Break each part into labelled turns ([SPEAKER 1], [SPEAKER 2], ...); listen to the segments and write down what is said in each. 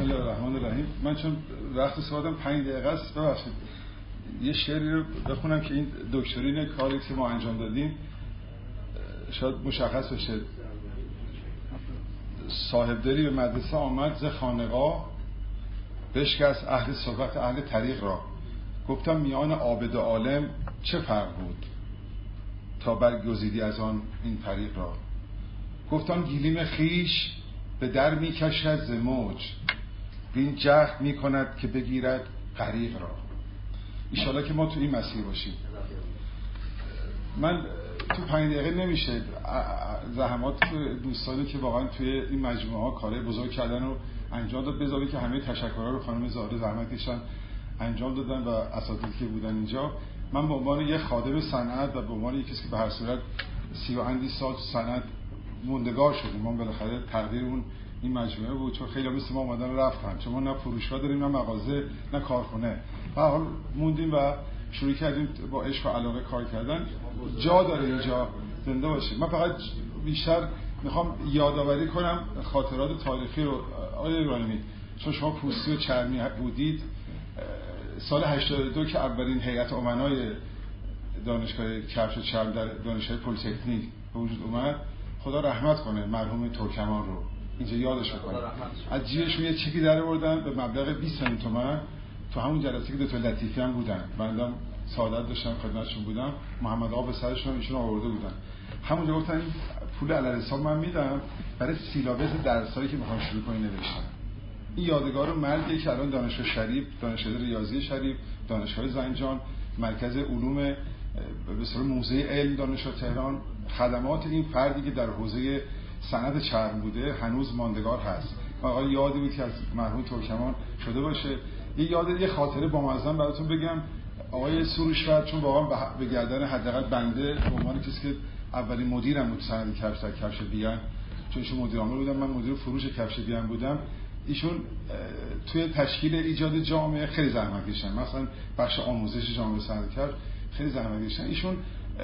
[SPEAKER 1] بسم الله الرحمن الرحیم. من چون وقت صحبتم 5 دقیقه است، ببخشید یه شعری رو بخونم که این دکترین کاری که ما انجام دادیم شاید مشخص بشه. صاحبدلی به مدرسه آمد ز خانقاه، بشکست اهل صحبت اهل طریق را. گفتم میان عابد عالم چه فرق بود، تا برگزیدی از آن این طریق را. گفتم گلیم خیش به در می کشد ز موج، این جهد می کند که بگیرد غریق را. ایشالا که ما تو این مسیر باشیم. من تو 5 دقیقه نمیشه زحمات دوستانی که واقعا توی این مجموعه ها کارهای بزرگ کردن رو انجام داد، بذاری که همه تشکرها رو خانم زهره زحمتشان انجام دادن و اساتیدی که بودن اینجا. من به عنوان یک خادم صنعت و به عنوان یک کسی که به هر صورت 30 و اندی سال صنعت موندگار شدیم، ما بالاخره تقدیرمون این مجموعه بود، چون خیلی مثل ما اومدن رفتن، چون ما نه فروشگاه داریم نه مغازه نه کارخونه، به هر حال موندیم و شروع کردیم با عشق و علاقه کار کردن. جا داره اینجا زنده باشه. من فقط بیشتر میخوام یادآوری کنم خاطرات تاریخی رو. آقای ابراهیمی، چون شما پوستی و چرمی بودید، سال 82 که اولین هیئت امنای دانشگاه کفش و چرم در دانشگاه پلی‌تکنیک به وجود اومد، خدا رحمت کنه مرحوم ترکمان رو اینجا یادش کنه، از جیبشون یه چکی در آوردن به مبلغ 20 میلیون تومان. تو همون جلسه که دکتر لطیفی هم بودن، بنده سعادت داشتم خدمتشون بودم، محمد آقا به سرشون ایشون آورده بودن. همونجا گفتن این پول علل حساب من میدم برای سیلابس درسایی که میخوام شروع کنی نوشتن. این یادگار مردیه که الان دانشگاه شریف، دانشگاه ریاضی شریف، دانشگاه زنجان، مرکز علوم به اصطلاح موزه علم دانشگاه تهران، خدمات این فردی که در حوزه صنعت چرم بوده هنوز ماندگار هست. آقا یادی بود که از مرحوم ترکمان شده باشه. یه خاطره بامزه براتون بگم. آقای سروشفر، چون واقعا به گردن حداقل بنده به عنوان کسی که اولین مدیرم بود صنعت کفش در کفش بیان، چون ایشون مدیر عامل بودن، من مدیر فروش کفش بیان بودم، ایشون توی تشکیل ایجاد جامعه خیلی زحمت کشیدن. مثلا بخش آموزش جامعه صنعت کفش خیلی زحمت کشیدن. ایشون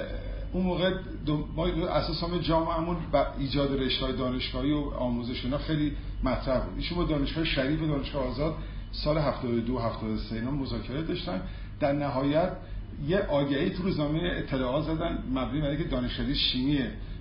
[SPEAKER 1] اون موقع ما اساسا جامعهمون با ایجاد رشته‌های دانشگاهی و آموزش اینا خیلی مطرح بود. ایشون با دانشگاه شریف و دانشگاه آزاد سال 72 73 اینا مذاکره داشتن. در نهایت یه آگهی تو روزنامه اطلاعات زدن مبنی بر اینکه دانشکده شیمی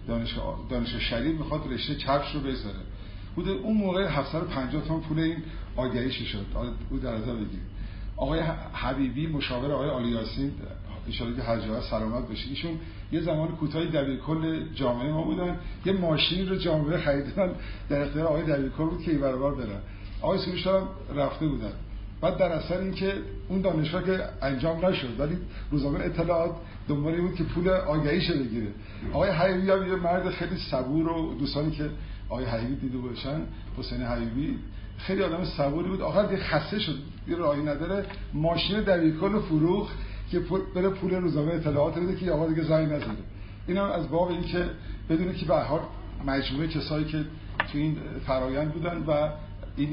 [SPEAKER 1] دانشگاه شریف میخواد رشته کفش رو بذاره. بود اون موقع 750 تومان پول این آگهیش شد. بود در نظر بگیرید. آقای حبیبی مشاور آقای علی یاسین ان شاء الله که هر جا سلامت بشه، ایشون یه زمان کوتاهی دبیرکل جامعه ما بودن، یه ماشینی رو جامعه خریدن در اختیار آقای دبیرکل بود که این برابر برن. آقای سروشفر رفته بودن. بعد در اثر اینکه اون دانشگاه که انجام نشد، ولی روزنامه اطلاعات دنبال این بود که پول آگهیش بگیره. آقای حبیبی هم یه مرد خیلی صبور و دوستانی که آقای حبیبی دیده باشن، حسین حبیبی خیلی آدم صبوری بود. آخر دیگه خسته شد، دیگه راهی نداره، ماشین دبیرکل فروخت که بره پول روزنامه اطلاعات بده که آقا دیگه زنگ نزنه. اینا از باب این که بدونه که به هر حال مجموعه کسایی که تو این فرآیند بودن و این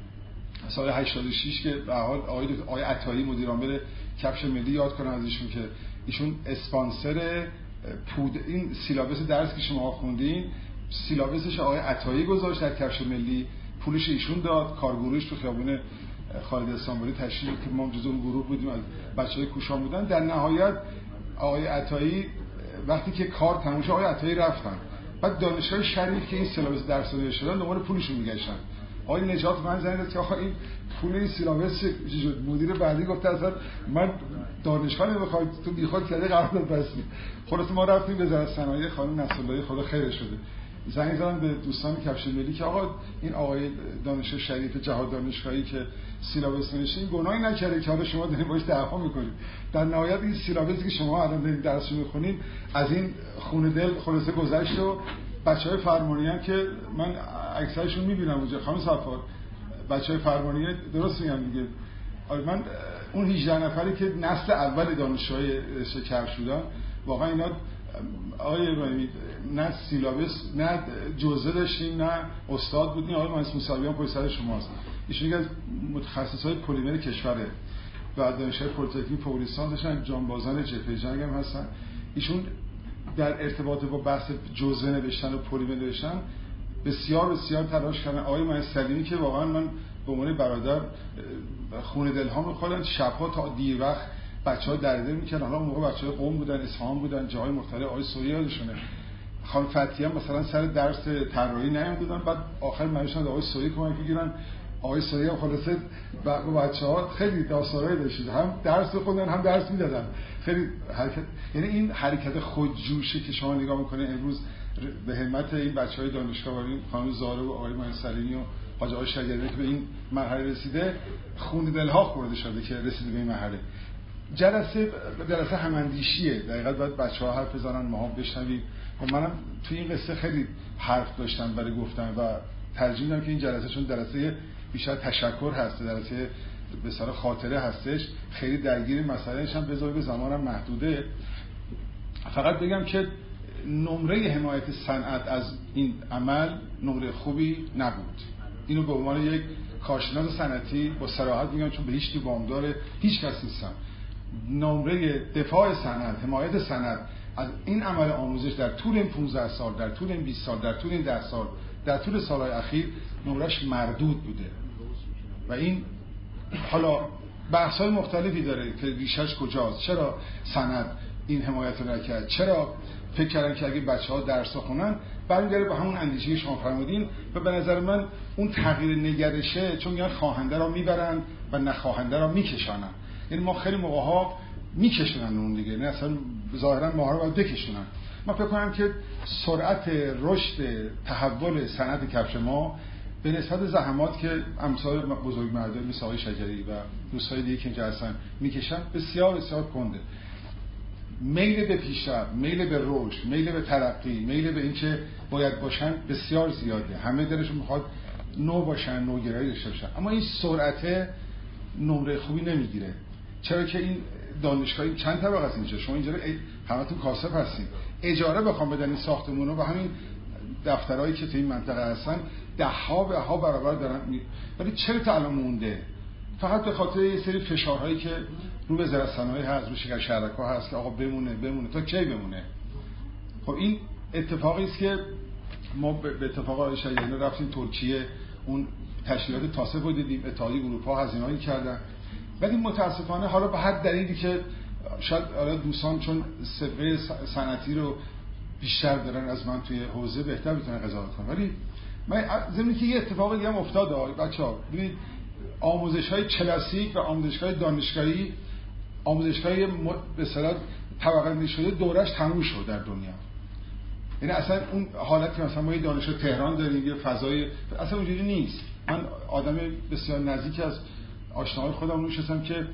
[SPEAKER 1] سال 86 که به هر حال آقای عطایی مدیر عامل کفش ملی یاد کنن از ایشون که ایشون اسپانسر این سیلابس درس که شما خوندین، سیلابسش آقای عطایی گذاشت در کفش ملی، پولش ایشون داد، کارگروهش تو خیابون خالد استانبولی تشکیل که ما جزو اون گروه بودیم، از بچهای کوشان بودن. در نهایت آقای عطایی وقتی که کار تموم شد آقای عطایی رفتن. بعد دانشگاه شریف که این سیلابس درس رو شدن دنبال پولشون میگشتن. آقای نجات من زنگ زد که آقا این پول این سیلابس چی شد؟ مدیر بعدی گفته اصلا من دانشگاه نمیخوام، تو بیخود کردی قرارداد بستی. خلاص ما رفتیم وزارت صنایع خانم نصراللهی خدا خیرش بده، زنگ زدن به دوستان کفش ملی که آقا این آقای دانشگاه شریف جهاد دانشگاهی که سیلابس نوشته این گناهی نکرده که حالا شما دارین باش دعوا میکنید. در نهایت این سیلابسی که شما الان دارین درس میخونین از این خون دل خلاصه گذشت و بچهای فرمانیان که من اکثرشون میبینم اونجا، خانم صفار بچهای فرمانیان درست میگم دیگه، من اون 18 نفری که نسل اول دانشجوهای کفش شدن واقعا اینا آقای ابراهیمی نه سیلابس نه جزء داشتیم نه استاد بودیم. آقای مهندس موسویان پشت سر شماست، ایشون یکی از متخصصای پلیمر کشوره و دانشگاه پلی‌تکنیک فوق لیسانس داشتن، جانبازان جبهه جنگ هم هستن. ایشون در ارتباط با بحث جزء نوشتن و پلیمر نوشتن بسیار بسیار تلاش کردن. آقای مهندس سلیمی که واقعا من به عنوان برادر خون دل ها می‌خوردن، شب‌ها تا دیر وقت بچه‌ها درده می‌کردن. حالا اون موقع بچه‌های قم بودن، اصفهان بودن، جاهای مختلف. آقای سوری یادشونه خانم فتحی هم مثلا سر درس طراحی نیومدن، بعد آخر مجلسن آقای سوری کمک بگیرن. آقای سوری هم خلاصه بچه‌ها خیلی داستانایی داشتن، هم درس خوندن هم درس میدادن. خیلی حرکت، یعنی این حرکت خودجوشی که شما نگاه می‌کنید امروز به همت این بچه‌های دانشگاه ولی خانم زاره و آقای معین سلیمی و حاج آقای شجریانی که به این مرحله رسیده، خون دل‌ها خورده شده که رسیده به این مرحله. جلسه هماندیشیه، دقیقاً باید بچه‌ها حرف بزنن، ما هم بشنویم. و منم توی این قصه خیلی حرف داشتم برای گفتن و ترجیح میدم که این جلسه چون جلسه بیشتر تشکر هست، جلسه به اصطلاح خاطره هستش، خیلی درگیر مسائلش هم بذاره، به زمانم محدوده. فقط بگم که نمره حمایت صنعت از این عمل نمره خوبی نبود. اینو به عنوان یک کارشناس صنعتی با صراحت میگم، چون به هیچ کی وام داره هیچ کس نیستم. نمره دفاع صنعت، حمایت صنعت از این عمل آموزش در طول این 15 سال، در طول این 20 سال، در طول این 10 سال، در طول سالهای اخیر نمرش مردود بوده. و این حالا بحث‌های مختلفی داره که ریشش کجاست، چرا صنعت این حمایت رو نکرد، چرا فکر کردن که اگه بچه‌ها درس بخونن برمیگره به همون اندیشه‌ای شما فرمودین. و به نظر من اون تغییر نگرشه، چون میگن خواهنده را میبرن و نخواهنده را میکشانن. یعنی ما خیلی موقع‌ها میکشونن اون دیگه، نه اصلا ظاهرا ماها رو باید بکشونن. من فکر کنم که سرعت رشد تحول صنعت کفش ما به نسبت زحمات که امثال بزرگمردان مثل آقای شجری و دوستای دیگه که اینجا هستن میکشن بسیار بسیار کنده. میل به پیشرفت، میل به رشد، میل به ترقی، میل به اینکه باید باشن بسیار زیاده. همه دلشون میخواد نو باشن، نوگرایی داشته باشن، اما این سرعت نمره خوبی نمیگیره. چرا که این دانشگاهی چند طبقه است اینجا، شما اینجا همتون کاسب هستین، اجاره بخوام بدن این ساختمونو و همین دفترهایی که تو این منطقه هستن ده ها برابر دارن ولی چرا تا الان مونده؟ فقط به خاطر یه سری فشارهایی که رو وزارت صنایع هست، رو شرکت شرکا هست که آقا بمونه تا کی بمونه. خب این اتفاقی است که ما به اتفاق آقای شجریانی رفتیم ترکیه، اون تشکیلات تاسف رو دیدیم، اتحادیه اروپا هزینه‌ای کردن. ولی متاسفانه حالا به هر دلیلی که شاید دوستان چون سابقه صنعتی رو بیشتر دارن از من توی حوزه بهتر بتونن قضاوت کنن، ولی من ضمن که یه اتفاق دیگه هم افتاد بچه‌ها. ببینید آموزش‌های کلاسیک و آموزش‌های دانشگاهی، آموزش‌های به اصطلاح طبقه بندی شده دورش تموم شد در دنیا. یعنی اصلا اون حالت که مثلا ما یه دانشگاه تهران داریم، یه فضای اصلا اونجوری نیست. من آدم بسیار نزدیک از آشناهای خودم نشستم که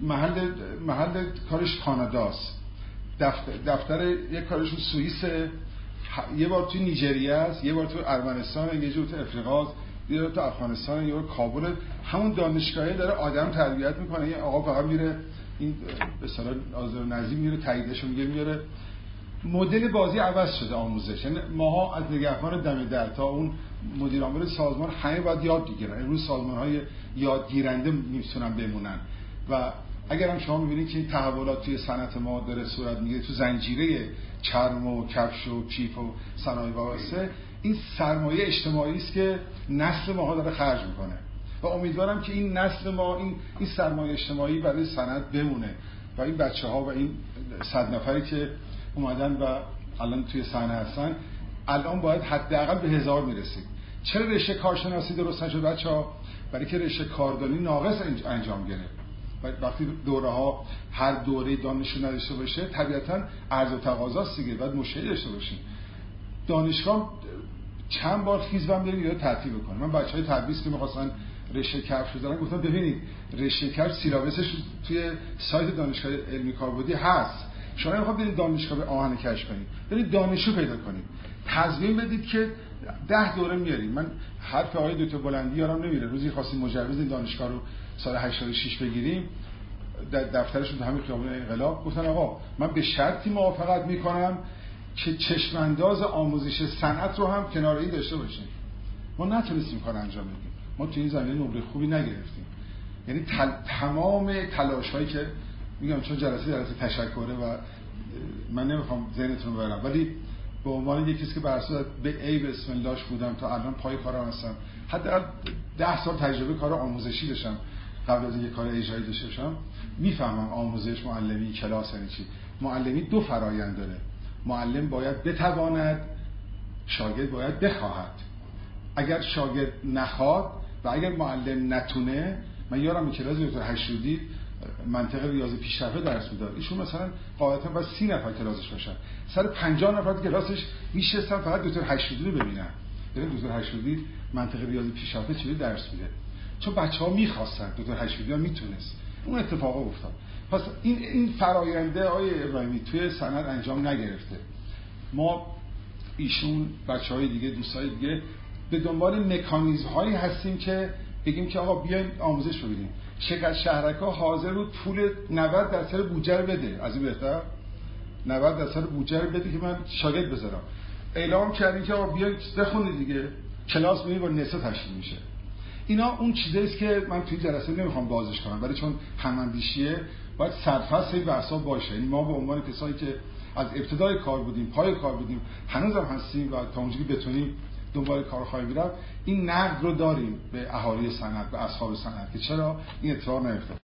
[SPEAKER 1] محل کارش کاناداست، دفتر یک کارشون سوئیسه، یه بار توی نیجریه است، یه بار تو ارمنستان، یه جور تو افریقا، یه بار تو افغانستان، یه بار کابل. همون دانشگاهی داره آدم تربیت میکنه. یه آقا فقط میره این به اصطلاح آزار نظیم میره تاییدشو میاره. مدل بازی عوض شده آموزش. یعنی ماها از نگهبان دم در تا اون مدیر عامل سازمان همه باید یاد بگیرن. امروز سازمان‌های یادگیرنده میتونن بمونن. و اگر هم شما می‌بینید که این تحولات توی صنعت ما داره صورت میگیره، تو زنجیره چرم و کفش و کیف و صنایع وابسته، این سرمایه اجتماعی است که نسل ماها داره خرج میکنه و امیدوارم که این نسل ما این سرمایه اجتماعی برای صنعت بمونه و این بچه‌ها و این 100 نفری که اومدن و الان توی صحنه هستن الان باید حداقل به 1000 میرسید. چرا رشته کارشناسی درست نشد بچه‌ها؟ برای که رشته کاردانی ناقص انجام گرفت. وقتی دوره ها هر دوره دانشجو نداشته باشه طبیعتاً عرضه و تقاضاست دیگه، باید مشکلی داشته باشیم. دانشگاه چند بار خیزبم بریم یا تعطیل بکنه. من بچهای تدریس که می‌خواستن رشته کفش بذارن گفتم ببینید رشته کفش سیلابسش توی سایت دانشگاه علمی کاربردی هست، شما نمیخواد برید دانشگاه به آهن کشف کنید، برید دانشجو پیدا کنید، تضمین بدید که 10 دوره میارید. من حرف آقای دکتر بلندی یارم نمیره، روزی خواستیم مجوز این دانشگاه رو سال 86 بگیریم در دفترشون تو همین خیابون انقلاب، گفتن آقا من به شرطی موافقت میکنم که چشمانداز آموزش صنعت رو هم کنار این داشته باشیم. ما نتونستیم کار انجام بدیم، ما تو این زمینه نمره خوبی نگرفتیم. یعنی تمام تلاش‌هایی که میگم چون جلسه تشکره و من نمیخوام ذهنتون رو ببرم، ولی به عنوان یکی که بر اساس به بسم اللهش بودم تا الان پای کارم هستم، حتی 10 سال تجربه کار آموزشی داشتم قبل از اینکه کار اجرایی داشته باشم، میفهمم آموزش، معلمی، کلاس یعنی چی. معلمی 2 فرآیند داره. معلم باید بتواند، شاگرد باید بخواهد. اگر شاگرد نخواد و اگر معلم نتونه، من یارم این کلاس دکتر هشتودی منطق ریاضی پیشرفته درس میداد، ایشون مثلا قاعدتا باید 30 نفر کلاسش باشن، سر 50 نفر کلاسش میشستن فقط دکتر هشتودی رو ببینن، ببین دکتر هشتودی منطق ریاضی پیشرفته چجوری درس میده، چون بچه‌ها می‌خواستن، دکتر هشتودی هم میتونست. اون اتفاق افتاد. پس این فراینده آقای ابراهیمی توی سند انجام نگرفته. ما ایشون، بچه‌های دیگه، دوستای دیگه به دنبال مکانیزم‌هایی هستیم که بگیم که آقا بیاین آموزش ببینیم. چقدر شهرک‌ها حاضر بود پول 90% بودجه رو بده، از این بهتر 90% بودجه رو بده که من شاگرد بذارم. اعلام کردیم که آقا بیاین بخونید دیگه، کلاس می‌بینید با نصف تشکیل میشه. اینا اون چیزایی است که من توی جلسه نمیخوام بازش کنم، ولی چون هم‌اندیشیه باید سرفصل به حساب باشه. این ما به عنوان کسایی که از ابتدای کار بودیم، پای کار بودیم، هنوزم هستیم و تا اونجایی که بتونیم دنبال کار خواهیم رفت، این نقد رو داریم به اهالی صنعت، به اصحاب صنعت که چرا این اتفاق نیفتاد.